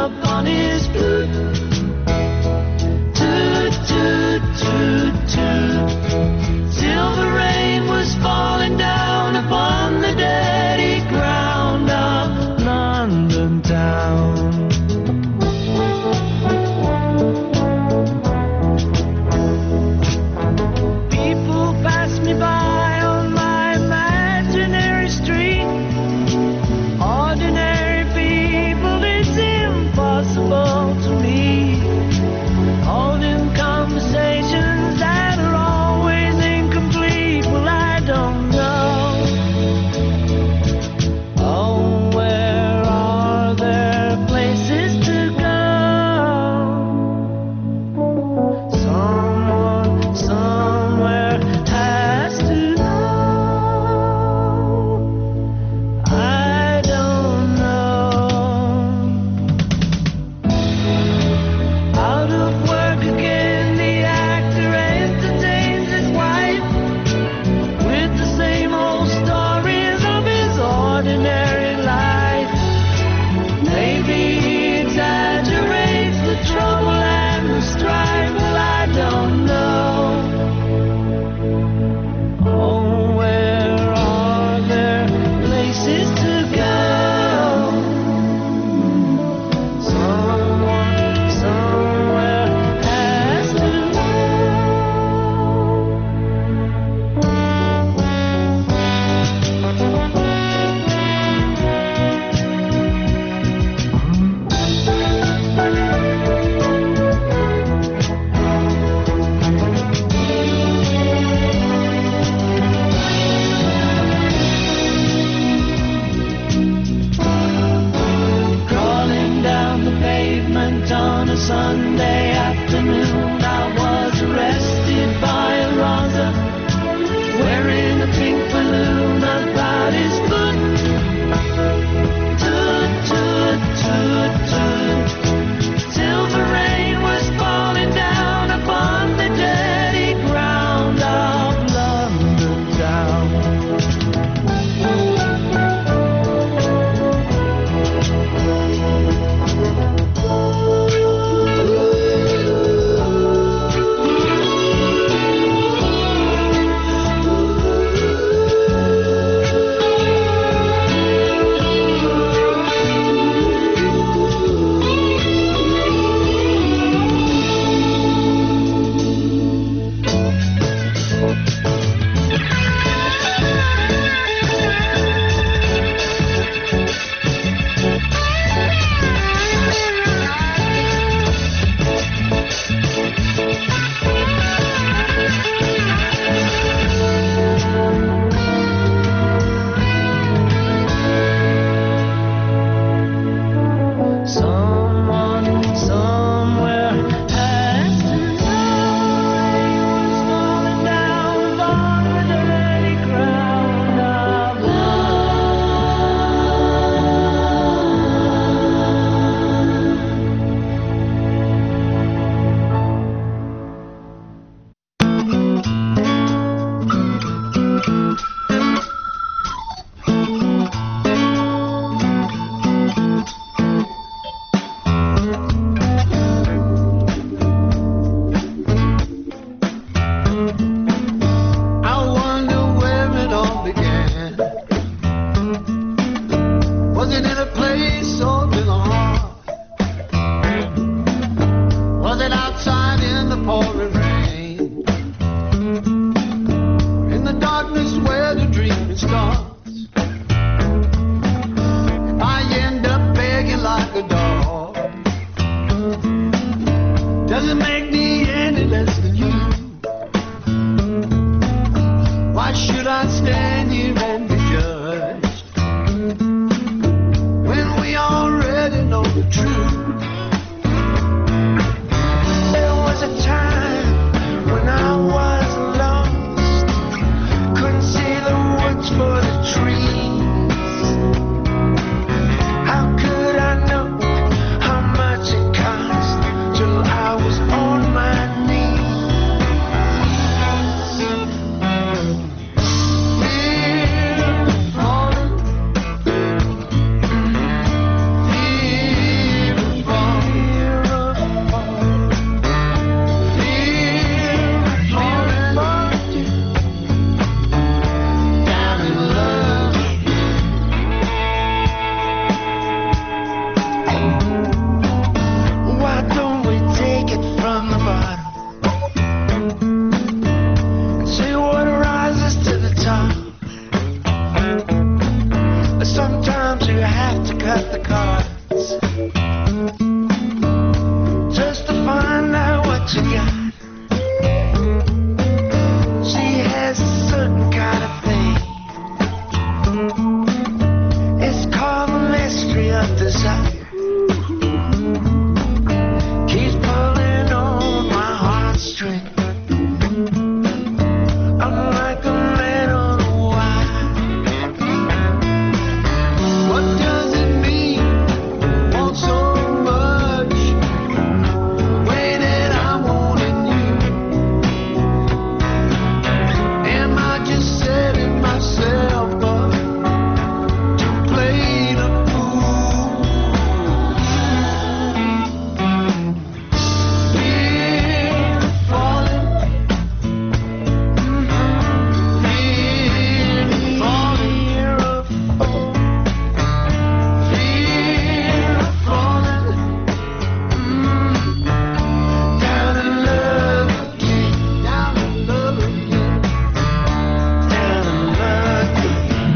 upon his flute. Toot, toot, toot, toot. Silver rain was falling down upon the dirty ground of London town. People pass me by on my imaginary street. Ordinary people, it's impossible to meet. Holding conversations that are always incomplete. Well, I don't know. Oh, where are there places to go? Someone, somewhere has to know. I don't know. Out of work again, the actor entertains his wife with the same old stories of his ordinary life. Maybe he exaggerates the trouble and the strife. Well, I don't know. Oh, where are there places to go? Someone, somewhere has to know. Crawling down the pavement on a Sunday afternoon, I was arrested by a Raza wearing a pink balloon about his foot. Toot, toot, toot, toot. Silver rain was falling down upon the dirty ground of London town. Someone, somewhere has to know. He was falling down upon the dirty ground of I wonder where it all began. Was it in a place or in a heart? Was it outside in the pouring rain? In the darkness where the dream starts? If I end up begging like a dog, does it make me any less than you? Why should I stand here and be judged when we already know the truth? There was a time when I was lost, couldn't see the woods for the trees. How could I know how much it cost till I was on my knees? Fear falling, out the cards just to find out what you got. She has a certain kind of thing. It's called the mystery of desire. Keeps pulling on my heartstring. I'm like a man on a wire. What does it mean? Want so much, way that I'm wanting you. Am I just setting myself up to play the fool? Fear of falling, fear of falling, fear of falling, down in love again, down in love again, down in love again.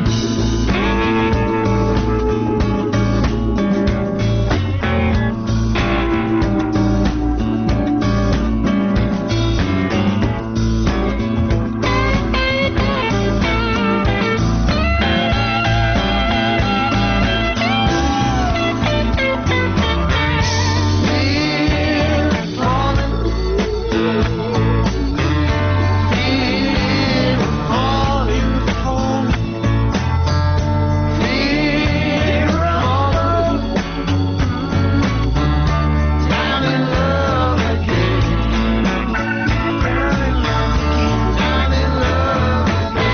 Fear of falling, fear of falling, fear of falling, down in love again, down in love again, down in love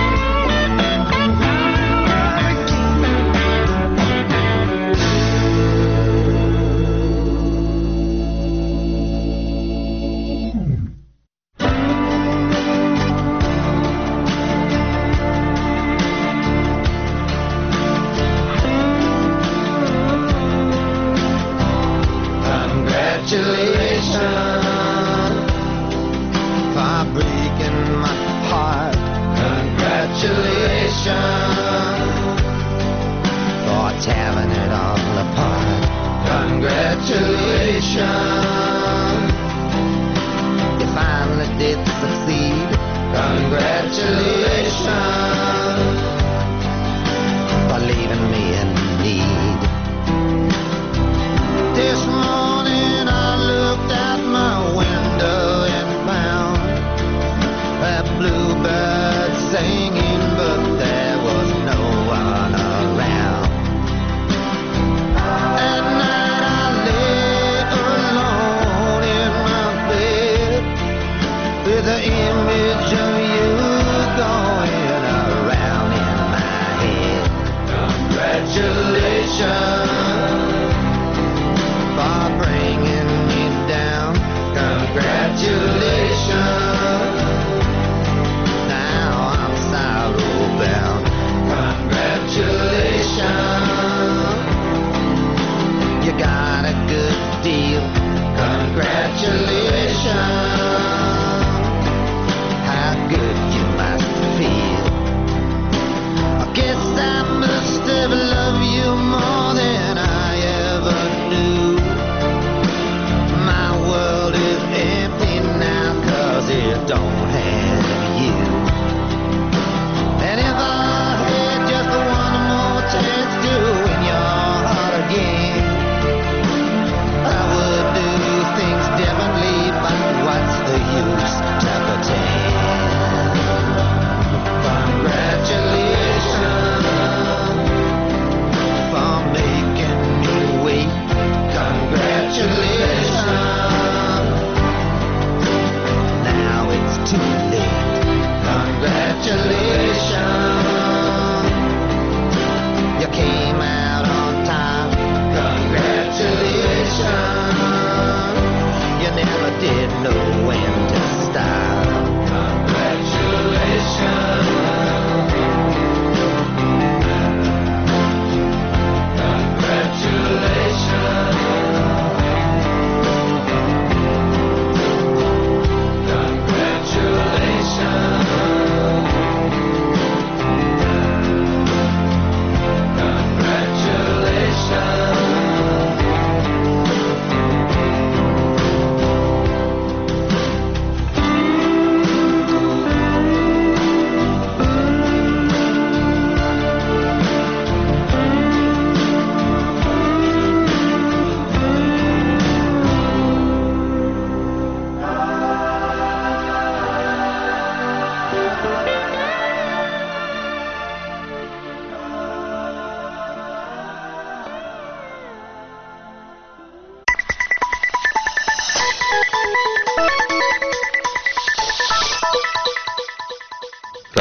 Congratulations for breaking my heart. Congratulations for tearing it all apart. Congratulations, you finally did succeed. Congratulations for leaving me in need. This morning I looked out my window and found a bluebird singing, but there was no one around. At night I lay alone in my bed with the image of you going around in my head. Congratulations for bringing me down. Congratulations, now I'm sorrow bound. Congratulations, you got a good deal. Congratulations, how good you must feel. I guess I must have loved you more than I ever knew.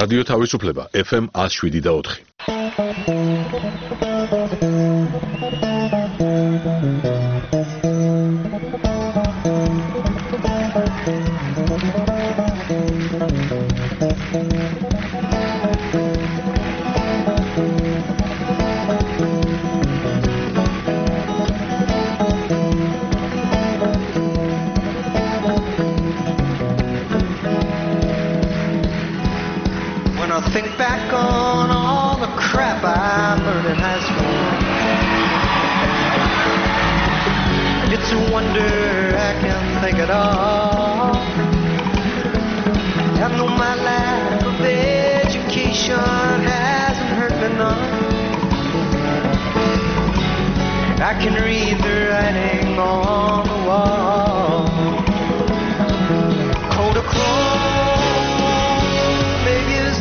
რადიო თავისუფლება FM 107.4. Think back on all the crap I learned in high school. It's a wonder I can think it all. I know my lack of education hasn't hurt me none. I can read the writing on the wall. Kodachrome, maybe it's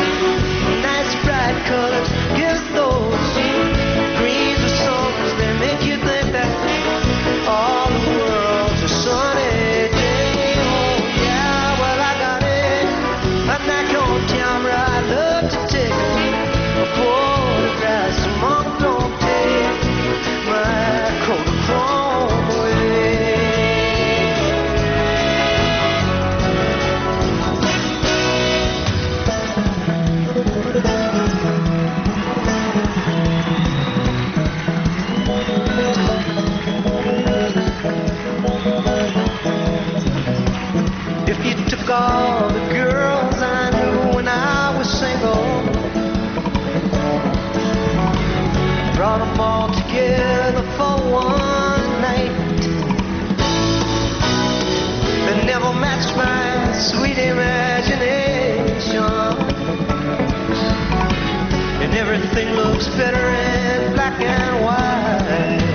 colors, give those greens or songs that make you think that all the world's a sunny day. Oh yeah, well I got it. I'm not on camera. I love to take a photograph. So mom, don't take my Kodachrome away. If you took all the girls I knew when I was single, brought them all together for one night, they never matched my sweet imagination, and everything looks better in black and white.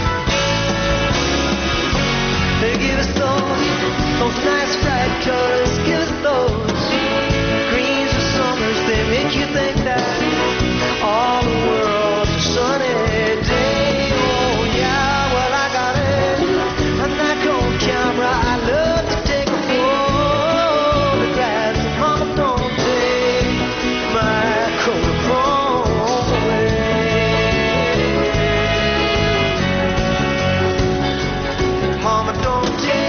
They give us those nice bright colors, give us those greens or summers. They make you think that all the world's a sunny day. Oh yeah, well I got it. I'm not on camera. I love to take a photograph. Mama, don't take my Kodachrome away. Mama, don't take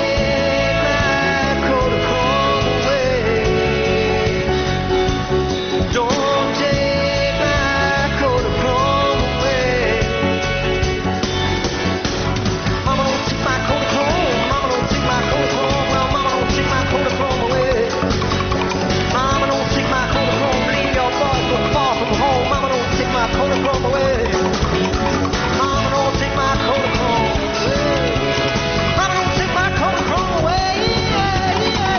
Kodachrome away. Mama, don't take my Kodachrome away. Mama, don't take my Kodachrome away. Yeah, yeah.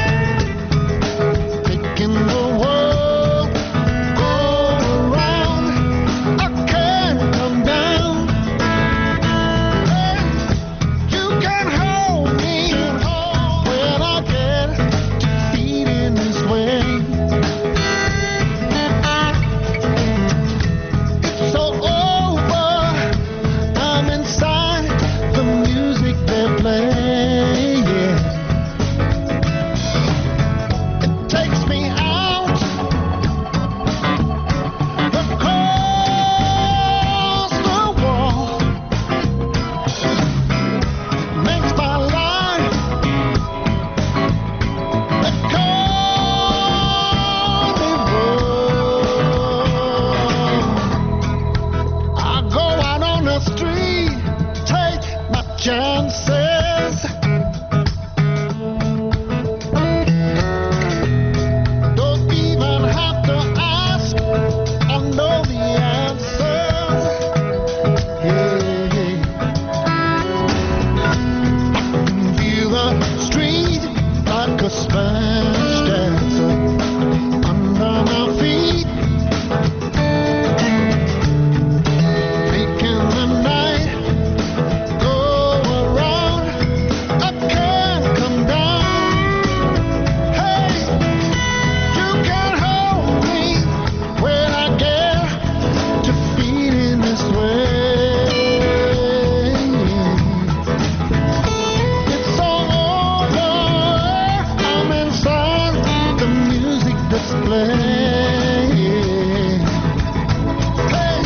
Making the world go around. chances. Don't even have to ask, I know the answers. Yeah. I can feel the street like a Spanish dancer under my feet, making the night go around. I can't come down. Hey, you can hold me when I get to feeling this way. It's all over. I'm inside the music that's playing. Hey.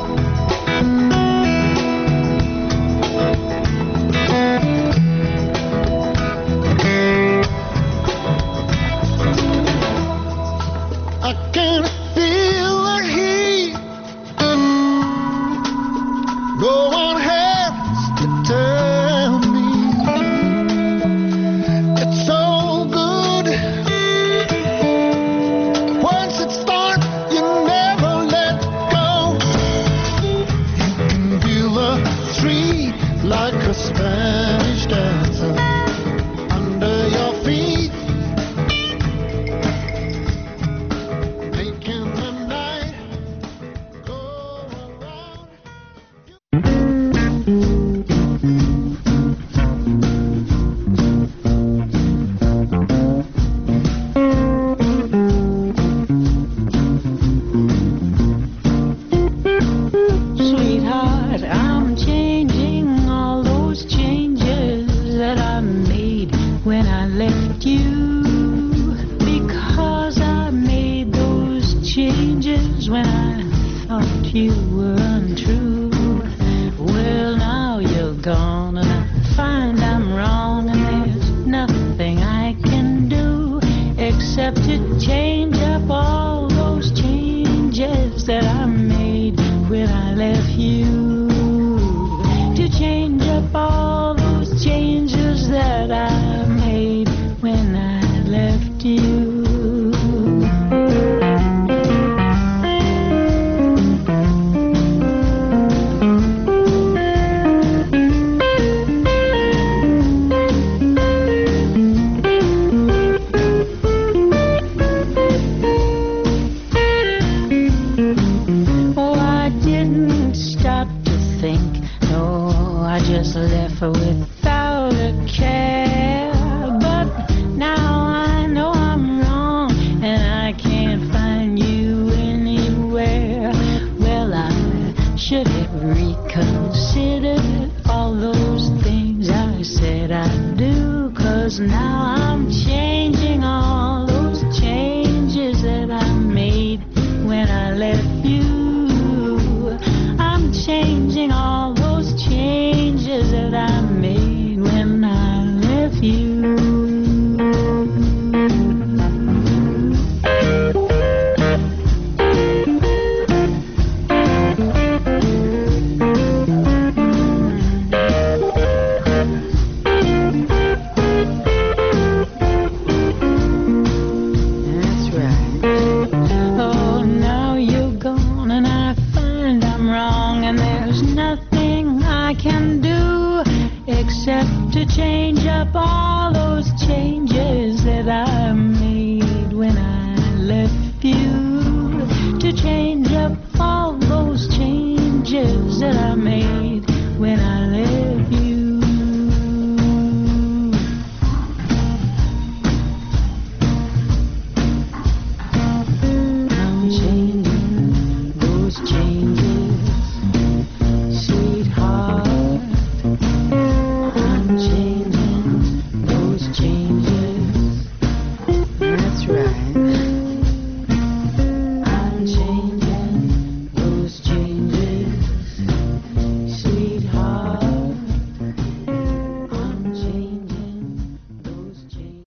I can feel the heat. No one has to tell me. It's so good. Once it starts, you never let go. You can feel the street like a Spanish dancer under your feet, making the night go around. Sweetheart, I'm changing all those changes that I made when I left you, because I made those changes when I thought you were untrue. Well, now you're gone and I find I'm wrong, and there's nothing I can do except to change up all those changes that I made when I left you, to change up all those changes that I made when I left you. Oh, I didn't stop to think, no, I just left her without a care. But now I know I'm wrong and I can't find you anywhere. Well, I should have reconsidered all those things I said I'd do, 'cause now I'm changing all those changes that I made when I left you. I'm changing all those changes that I made when I left you. That's right. Oh, now you're gone and I find I'm wrong, and there's nothing I can do except to change up all those changes that I made when I left you, to change up all those changes that I made when I left you. I'm changing those changes, sweetheart. I'm changing those changes. That's right. I'm changing those changes, sweetheart. I'm changing those changes.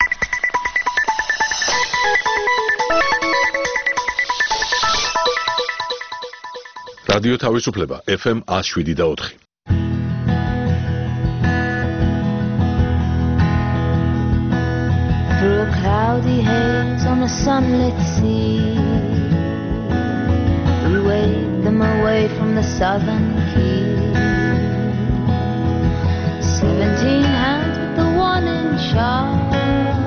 რადიო თავისუფლება FM 107.4. a sunlit sea. We waved them away from the southern key. 17 hands with the one in charge.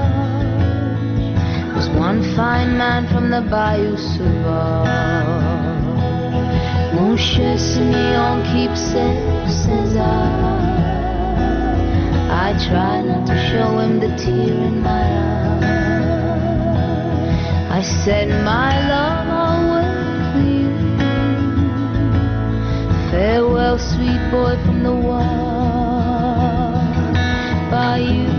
There's one fine man from the Bayou Sauvage. Mon cher Simeon, keep safe, says I try not to show him the tear in my eye. I said, my love, I'll wait for you. Farewell, sweet boy from the wild bayou.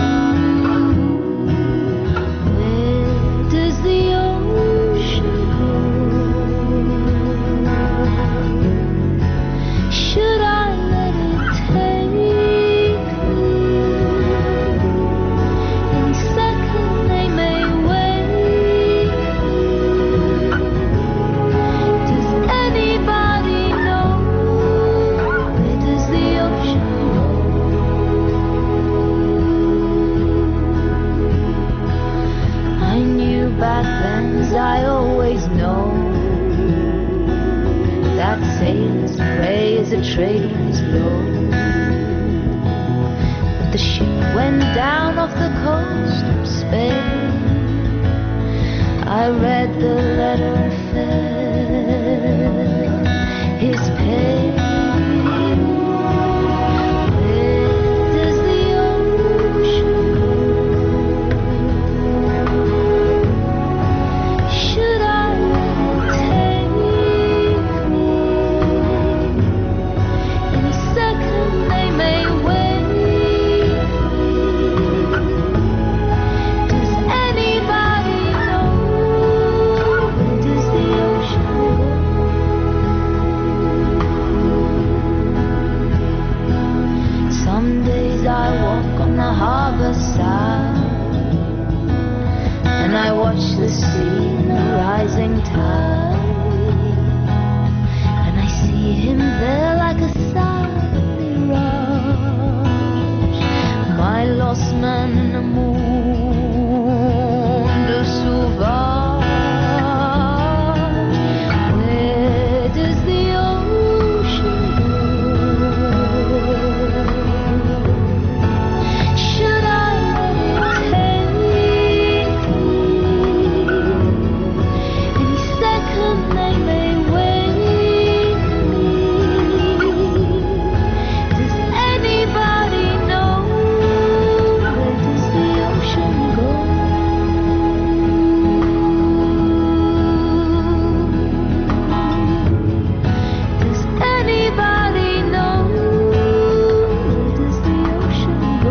Where does the ocean go? Should I let it take me? In second they may wait. Does anybody know? Where does the ocean go? I knew back then, as I always know, that sailors pray as a trader is low. But the ship went down off the coast of Spain. I read the letter and felt his pain. Where does the ocean go? Should I let it take me? In a second they may wait. Does anybody know? Where does the ocean go? Some days I walk on the harbor side, and I watch the sea in the rising tide, and I see him there like a silent mirage, my lost man in the monde sauvage. Where does the ocean go? Should I let it take me? Any second they may wait. Does anybody know? Where does the ocean go? Does anybody know? Where does the ocean go?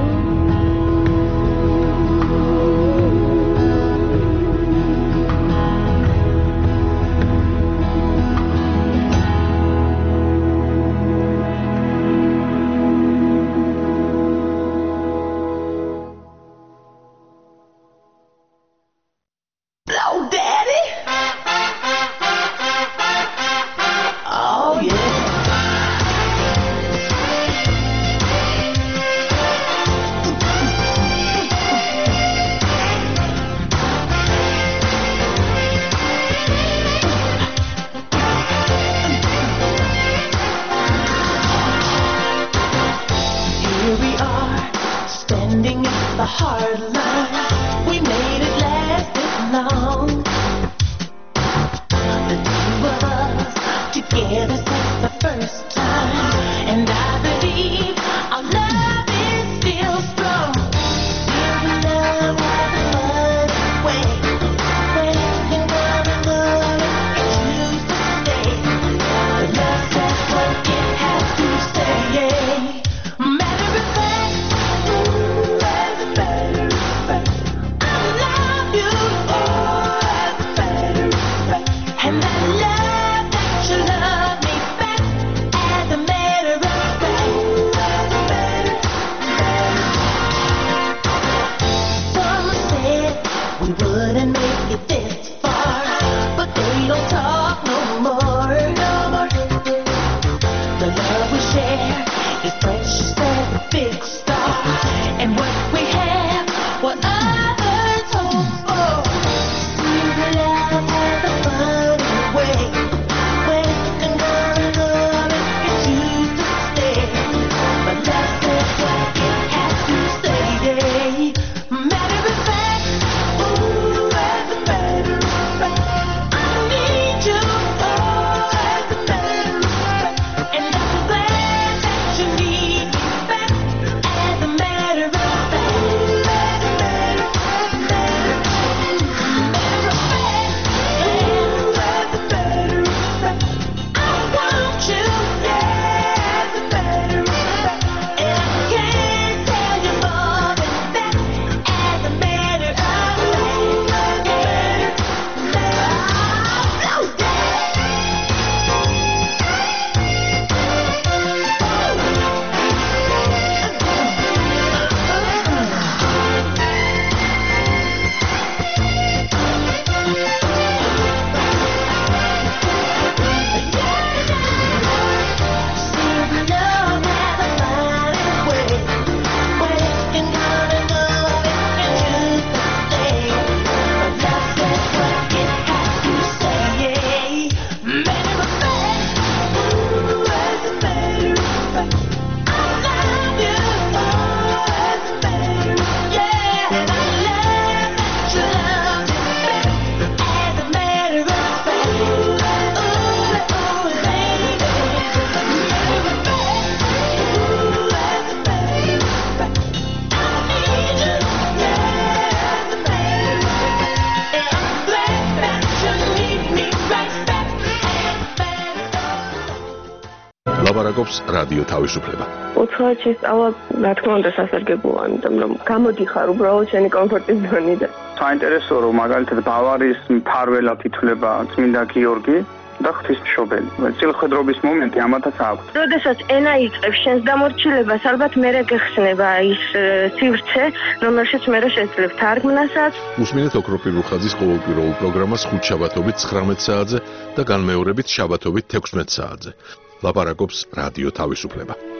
Blow, daddy. Oh, yeah. Here we are, standing at the hard line. We made it last this long. The two of us together since the first time, and I believe our love is still strong. Still the love has a funny way. When you wanna love it, it chooses to stay. The love says what it has to say. Matter of fact, as a matter of fact, I love you, oh, as a matter of fact, and I love that you love me back as ლაპარაკობს რადიო თავისუფლება. უცხოეთში სწავლა, რა თქმა უნდა, სასარგებლოა, იმიტომ რომ გამოდიხარ უბრალოდ შენი კომფორტის ზონიდან. საინტერესოა, რომ მაგალითად ბავარიის მფარველად ითვლება წმინდა გიორგი და ღვთისმშობელი. წილხედრობის მომენტი ამათაც აქვს. როდესაც ენა იწყებს შენს დამორჩილებას, ალბათ მერე გეხსნება ის სივრცე, რომელშიც მერე შეძლებ თარგმნასაც. უსმინეთ ოქროპირ რუხაძის ყოველკვირეულ პროგრამას ხუთშაბათობით 19 საათზე და განმეორებით შაბათობით 16 საათზე. ლაპარაკობს რადიო თავისუფლება.